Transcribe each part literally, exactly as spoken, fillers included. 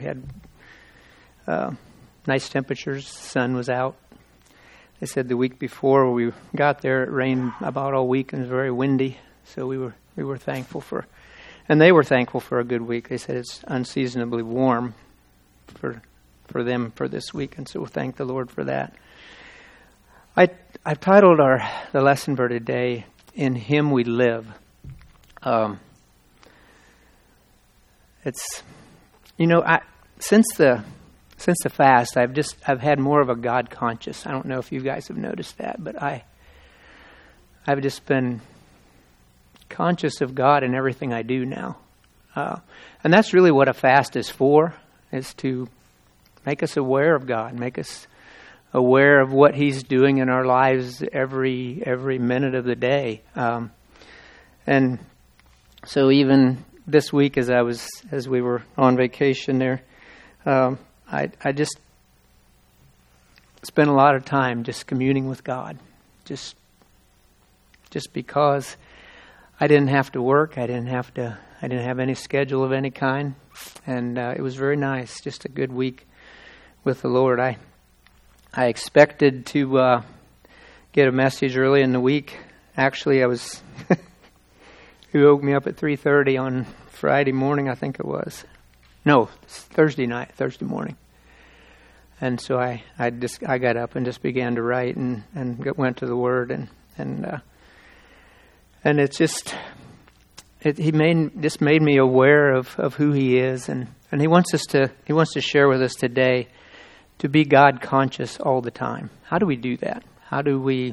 had uh, nice temperatures. The sun was out. They said the week before we got there, it rained about all week and it was very windy. So we were we were thankful for, and they were thankful for a good week. They said it's unseasonably warm for for them for this week, and so we'll thank the Lord for that. I I've titled our the lesson for today, "In Him We Live." Um, it's you know I since the since the fast I've just I've had more of a God conscious. I don't know if you guys have noticed that, but I I've just been conscious of God in everything I do now, uh, and that's really what a fast is for: is to make us aware of God, make us aware of what He's doing in our lives every every minute of the day. Um, and so even this week, as I was as we were on vacation there, um, I I just spent a lot of time just communing with God, just just because I didn't have to work, I didn't have to, I didn't have any schedule of any kind, and uh, it was very nice, just a good week with the Lord. I I expected to uh, get a message early in the week. Actually, I was he woke me up at three thirty on Friday morning, I think it was. No, Thursday night, Thursday morning. And so I, I just I got up and just began to write and, and went to the Word and and uh, and it's just it, he made just made me aware of, of who He is, and, and he wants us to he wants to share with us today to be God conscious all the time. How do we do that? How do we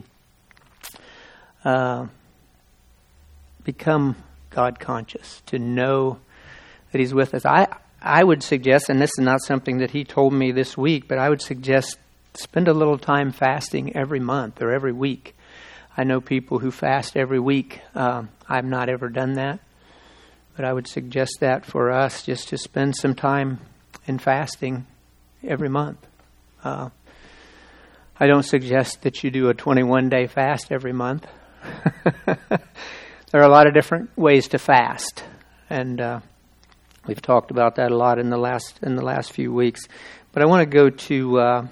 uh, become God conscious? To know that He's with us. I I would suggest, and this is not something that he told me this week, but I would suggest spend a little time fasting every month or every week. I know people who fast every week. Um, I've not ever done that, but I would suggest that for us, just to spend some time in fasting every month. Uh, I don't suggest that you do a twenty-one day fast every month. There are a lot of different ways to fast, and uh, we've talked about that a lot in the last in the last few weeks. But I want to go to uh,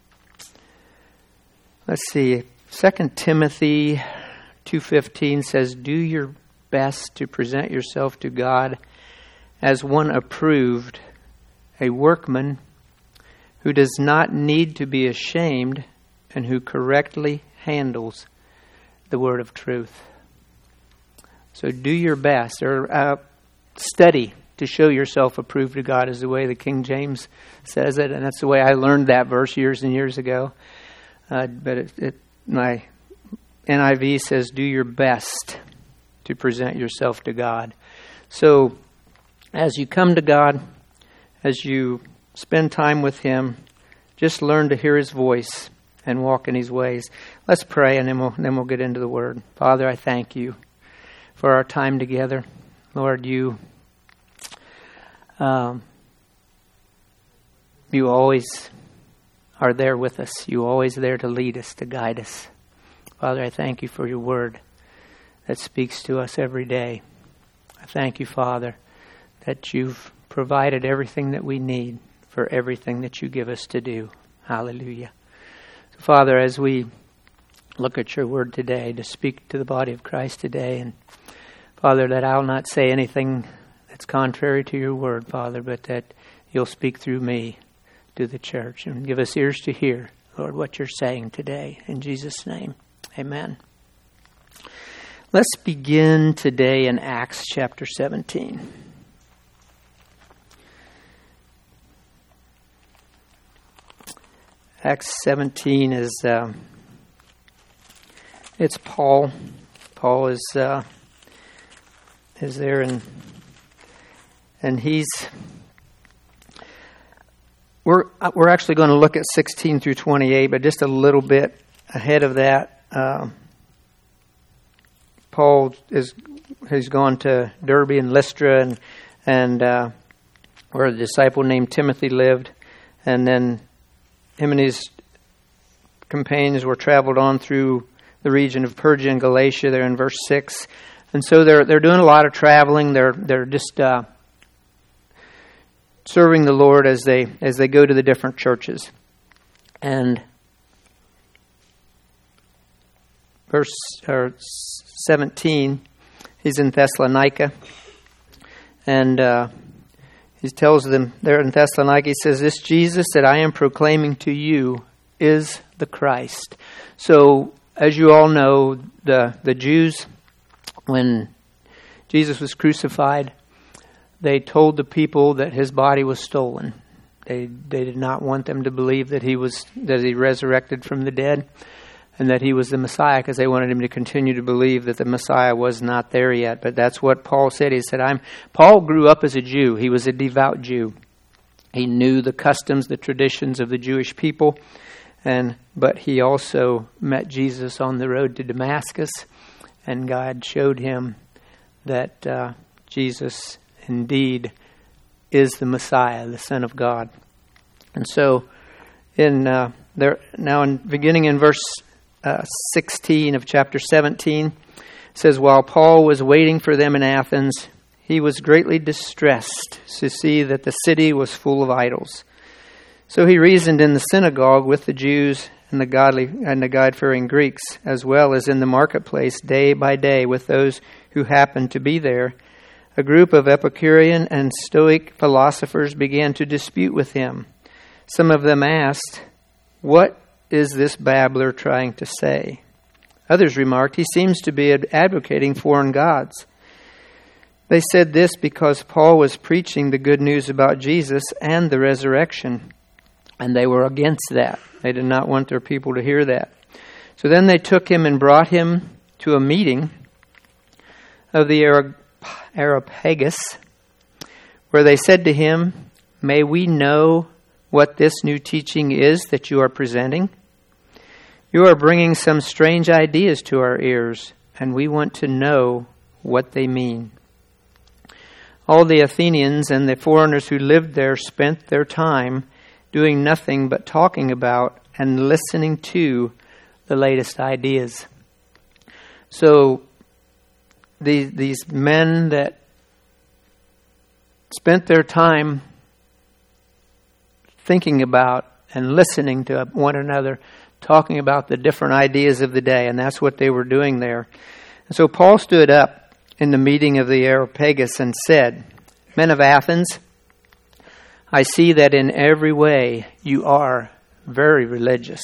let's see. Second Timothy two fifteen says, "Do your best to present yourself to God as one approved, a workman who does not need to be ashamed and who correctly handles the word of truth." So do your best, or uh, study to show yourself approved to God, is the way the King James says it, and that's the way I learned that verse years and years ago. Uh, but it, it my N I V says, "Do your best to present yourself to God." So as you come to God, as you spend time with Him, just learn to hear His voice and walk in His ways. Let's pray, and then we'll then we'll get into the Word. Father, I thank You for our time together. Lord, You um, You always are there with us. You always there to lead us, to guide us. Father, I thank You for Your Word that speaks to us every day. I thank You, Father, that You've provided everything that we need for everything that You give us to do. Hallelujah. So, Father, as we look at Your Word today, to speak to the body of Christ today, and Father, that I'll not say anything that's contrary to Your Word, Father, but that You'll speak through me to the church and give us ears to hear, Lord, what You're saying today. In Jesus' name, amen. Let's begin today in Acts chapter seventeen. Acts seventeen is, uh, it's Paul. Paul is uh, is there, and and he's. We're we're actually going to look at sixteen through twenty-eight, but just a little bit ahead of that. Uh, Paul is has gone to Derbe and Lystra, and and uh, where a disciple named Timothy lived, and then him and his companions were traveled on through the region of Persia and Galatia. There in verse six, and so they're they're doing a lot of traveling. They're they're just uh, serving the Lord as they as they go to the different churches. And verse or seventeen, he's in Thessalonica, and uh, he tells them there in Thessalonica, he says, "This Jesus that I am proclaiming to you is the Christ." So, as you all know, the the Jews, when Jesus was crucified, they told the people that his body was stolen. They they did not want them to believe that he was that he resurrected from the dead and that he was the Messiah, because they wanted him to continue to believe that the Messiah was not there yet. But that's what Paul said. He said, "I'm." Paul grew up as a Jew. He was a devout Jew. He knew the customs, the traditions of the Jewish people, and but he also met Jesus on the road to Damascus, and God showed him that uh, Jesus indeed is the Messiah, the Son of God. And so, in uh, there now, in beginning in verse uh, sixteen of chapter seventeen, it says, "While Paul was waiting for them in Athens, he was greatly distressed to see that the city was full of idols. So he reasoned in the synagogue with the Jews and the godly and the God-fearing Greeks, as well as in the marketplace day by day with those who happened to be there. A group of Epicurean and Stoic philosophers began to dispute with him. Some of them asked, 'What is this babbler trying to say?' Others remarked, 'He seems to be advocating foreign gods.' They said this because Paul was preaching the good news about Jesus and the resurrection, and they were against that. They did not want their people to hear that. So then they took him and brought him to a meeting of the Areopagus, where they said to him, 'May we know what this new teaching is that you are presenting? You are bringing some strange ideas to our ears, and we want to know what they mean.' All the Athenians and the foreigners who lived there spent their time doing nothing but talking about and listening to the latest ideas." So these these men that spent their time thinking about and listening to one another, talking about the different ideas of the day, and that's what they were doing there. And so Paul stood up in the meeting of the Areopagus and said, "Men of Athens, I see that in every way you are very religious.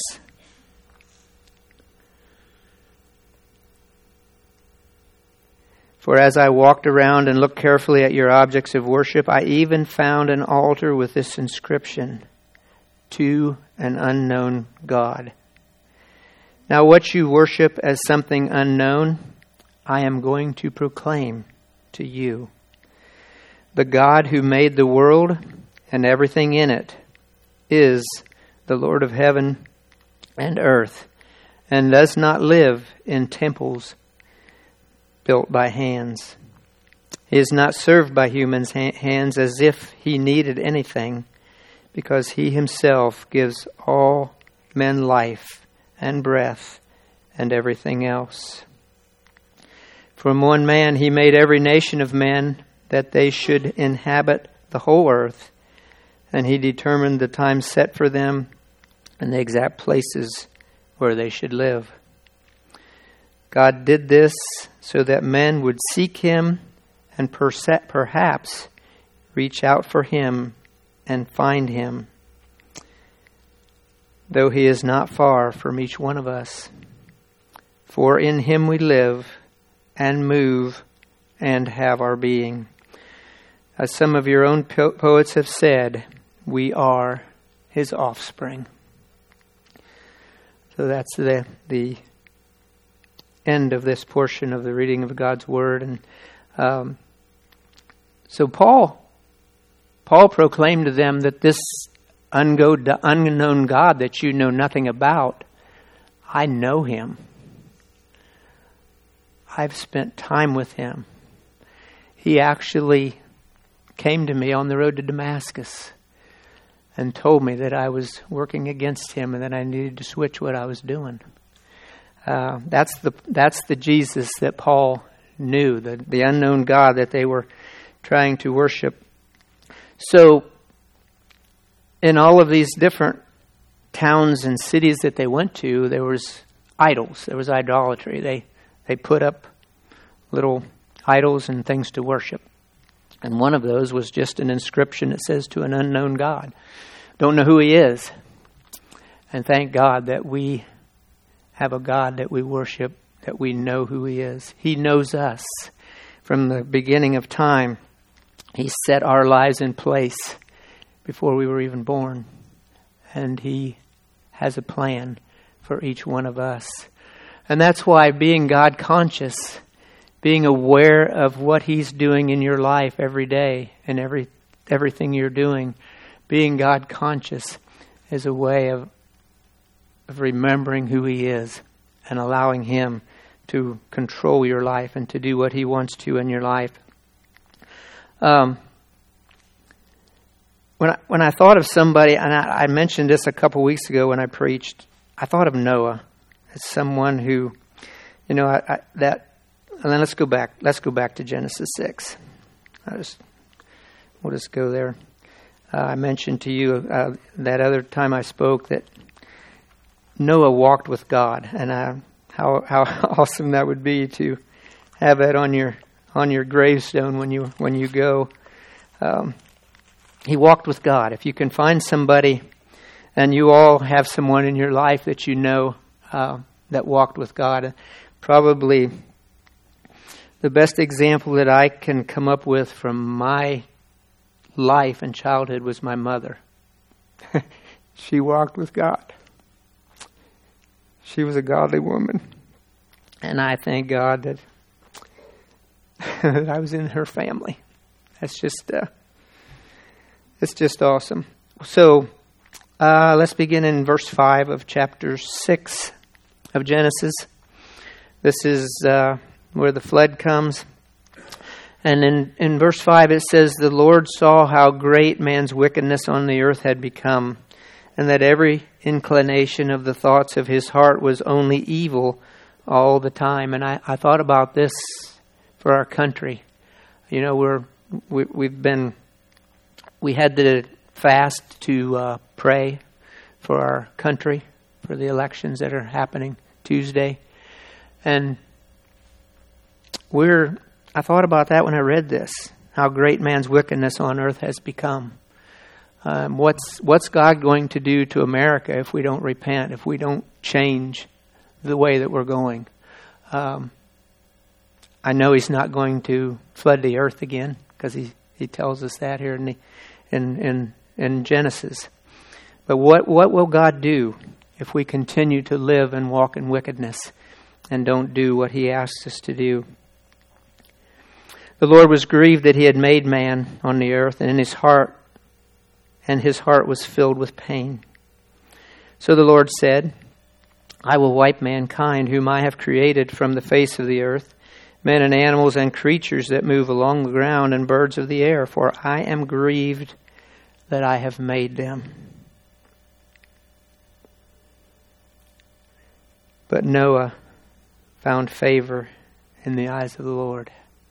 For as I walked around and looked carefully at your objects of worship, I even found an altar with this inscription, 'To an unknown God.' Now what you worship as something unknown, I am going to proclaim to you. The God who made the world and everything in it is the Lord of heaven and earth, and does not live in temples built by hands. He is not served by humans' hands as if he needed anything, because he himself gives all men life and breath and everything else. From one man he made every nation of men, that they should inhabit the whole earth, and he determined the time set for them and the exact places where they should live. God did this so that men would seek him and perhaps reach out for him and find him, though he is not far from each one of us. For in him we live and move and have our being. As some of your own po- poets have said, we are his offspring." So that's the the end of this portion of the reading of God's Word. And um, so Paul, Paul proclaimed to them that this ungo- unknown God that you know nothing about, I know him. I've spent time with him. He actually came to me on the road to Damascus and told me that I was working against him and that I needed to switch what I was doing. Uh, that's the that's the Jesus that Paul knew, the, the unknown God that they were trying to worship. So in all of these different towns and cities that they went to, there was idols. There was idolatry. They they put up little idols and things to worship. And one of those was just an inscription that says, to an unknown God. Don't know who he is. And thank God that we have a God that we worship, that we know who he is. He knows us from the beginning of time. He set our lives in place before we were even born. And he has a plan for each one of us. And that's why being God conscious, being aware of what he's doing in your life every day and every everything you're doing, being God conscious is a way of of remembering who he is and allowing him to control your life and to do what he wants to in your life. Um, when I, when I thought of somebody, and I, I mentioned this a couple weeks ago when I preached, I thought of Noah as someone who, you know, I, I, that. And then let's go back. Let's go back to Genesis six. I just, we'll just go there. Uh, I mentioned to you uh, that other time I spoke that Noah walked with God, and uh, how how awesome that would be to have that on your on your gravestone when you when you go. Um, he walked with God. If you can find somebody, and you all have someone in your life that you know uh, that walked with God, probably the best example that I can come up with from my life and childhood was my mother. She walked with God. She was a godly woman. And I thank God that, that I was in her family. That's just, uh, it's just awesome. So, uh, let's begin in verse five of chapter six of Genesis. This is uh, where the flood comes. And in, in verse five it says, the Lord saw how great man's wickedness on the earth had become, and that every inclination of the thoughts of his heart was only evil all the time. And I, I thought about this for our country. You know, we're we, we've been we had to fast to uh, pray for our country, for the elections that are happening Tuesday, and we're. I thought about that when I read this. How great man's wickedness on earth has become. Um, what's what's God going to do to America if we don't repent, if we don't change the way that we're going? Um, I know he's not going to flood the earth again, because he, he tells us that here in, the, in in in Genesis. But what what will God do if we continue to live and walk in wickedness and don't do what he asks us to do? The Lord was grieved that he had made man on the earth, and in his heart and his heart was filled with pain. So the Lord said, I will wipe mankind, whom I have created, from the face of the earth, men and animals and creatures that move along the ground and birds of the air, for I am grieved that I have made them. But Noah found favor in the eyes of the Lord.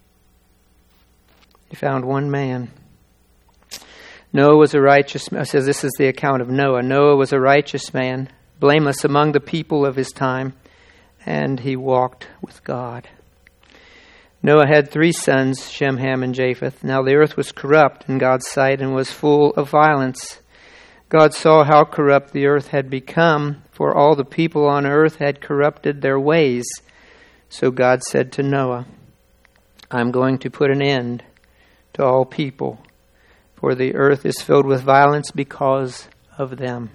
He found one man. Noah was a righteous man. It says this is the account of Noah. Noah was a righteous man, blameless among the people of his time, and he walked with God. Noah had three sons, Shem, Ham, and Japheth. Now the earth was corrupt in God's sight and was full of violence. God saw how corrupt the earth had become, for all the people on earth had corrupted their ways. So God said to Noah, I'm going to put an end to all people, for the earth is filled with violence because of them.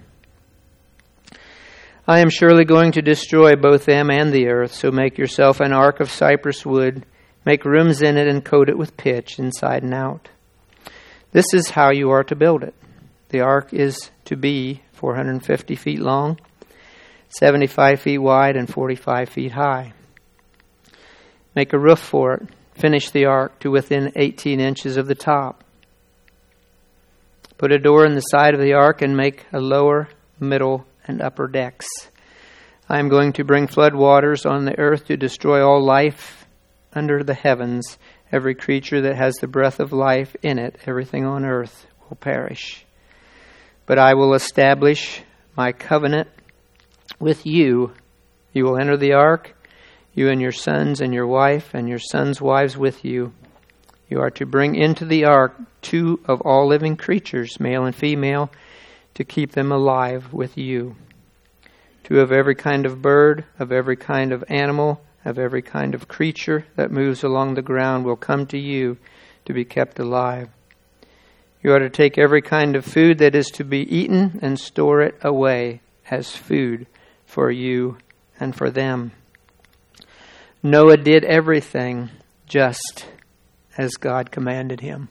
I am surely going to destroy both them and the earth, so make yourself an ark of cypress wood, make rooms in it and coat it with pitch inside and out. This is how you are to build it. The ark is to be four hundred fifty feet long, seventy-five feet wide, and forty-five feet high. Make a roof for it. Finish the ark to within eighteen inches of the top. Put a door in the side of the ark and make a lower, middle, and upper decks. I am going to bring flood waters on the earth to destroy all life under the heavens. Every creature that has the breath of life in it, everything on earth, will perish. But I will establish my covenant with you. You will enter the ark, you and your sons and your wife and your sons' wives with you. You are to bring into the ark two of all living creatures, male and female, to keep them alive with you. Two of every kind of bird, of every kind of animal, of every kind of creature that moves along the ground will come to you to be kept alive. You are to take every kind of food that is to be eaten and store it away as food for you and for them. Noah did everything just as God commanded him.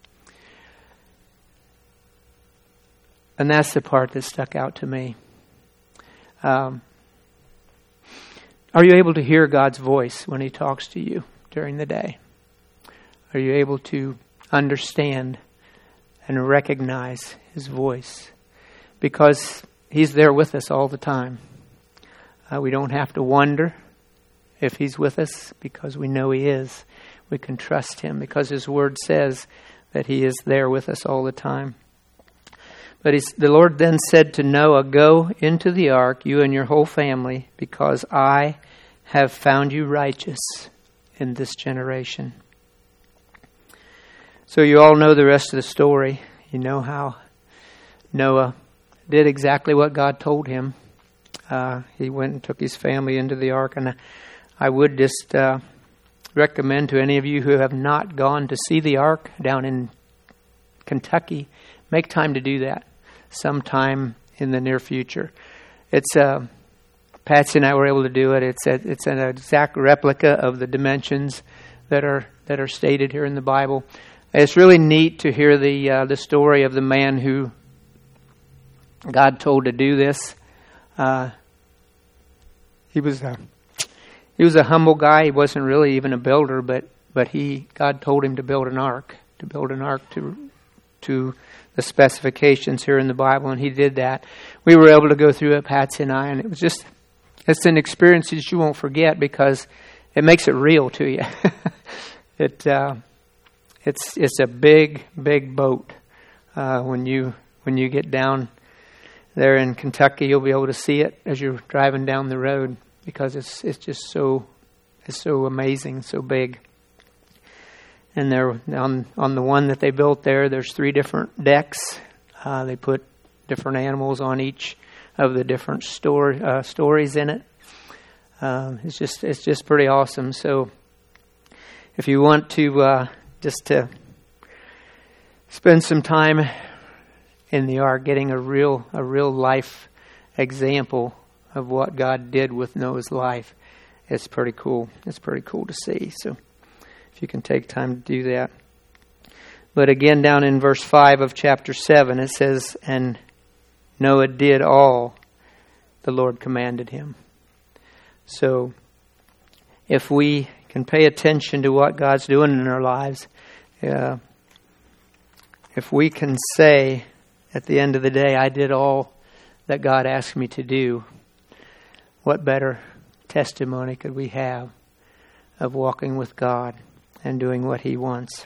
And that's the part that stuck out to me. Um, are you able to hear God's voice when He talks to you during the day? Are you able to understand and recognize His voice? Because He's there with us all the time. Uh, we don't have to wonder if He's with us because we know He is. We can trust Him because His Word says that He is there with us all the time. But he's, the Lord then said to Noah, "Go into the ark, you and your whole family, because I have found you righteous in this generation." So you all know the rest of the story. You know how Noah did exactly what God told him. Uh, he went and took his family into the ark. And I would just uh, recommend to any of you who have not gone to see the ark down in Kentucky, make time to do that sometime in the near future. It's uh, Patsy and I were able to do it. It's a, it's an exact replica of the dimensions that are that are stated here in the Bible. It's really neat to hear the uh, the story of the man who God told to do this. Uh, he was a he was a humble guy. He wasn't really even a builder, but but he God told him to build an ark, to build an ark to to the specifications here in the Bible, and he did that. We were able to go through it, Patsy and I, and it was just, it's an experience that you won't forget because it makes it real to you. it uh, it's it's a big, big boat. Uh, when you when you get down there in Kentucky, you'll be able to see it as you're driving down the road because it's it's just so it's so amazing, so big. And there, on on the one that they built there, there's three different decks. Uh, they put different animals on each of the different store, uh, stories in it. Um, it's just it's just pretty awesome. So, if you want to uh, just to spend some time in the ark, getting a real a real life example of what God did with Noah's life, it's pretty cool. It's pretty cool to see. So. If you can take time to do that. But again, down in verse five of chapter seven, it says, "And Noah did all the Lord commanded him." So, if we can pay attention to what God's doing in our lives, uh, if we can say at the end of the day, "I did all that God asked me to do," what better testimony could we have of walking with God and doing what He wants?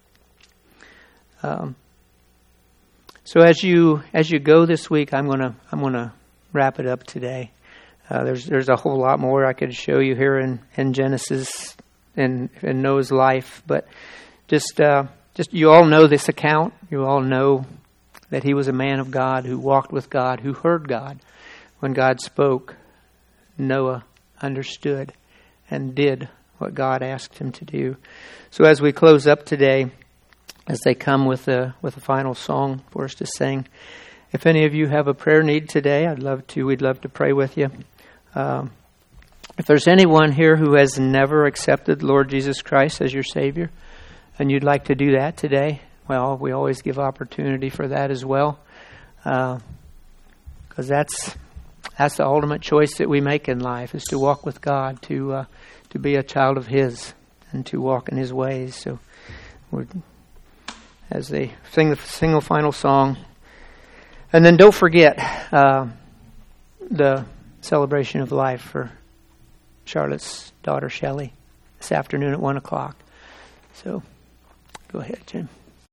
Um, so as you as you go this week, I'm gonna I'm gonna wrap it up today. Uh, there's there's a whole lot more I could show you here in, in Genesis and in Noah's life, but just uh, just you all know this account. You all know that he was a man of God who walked with God, who heard God. When God spoke, Noah understood and did what God asked him to do. So as we close up today, as they come with a with a final song for us to sing, if any of you have a prayer need today, I'd love to. We'd love to pray with you. Um, if there's anyone here who has never accepted Lord Jesus Christ as your Savior, and you'd like to do that today, well, we always give opportunity for that as well, because uh, that's that's the ultimate choice that we make in life, is to walk with God, to uh, to be a child of His, and to walk in His ways. So, we're, as they sing the single final song, and then don't forget uh, the celebration of life for Charlotte's daughter Shelley this afternoon at one o'clock. So, go ahead, Jim.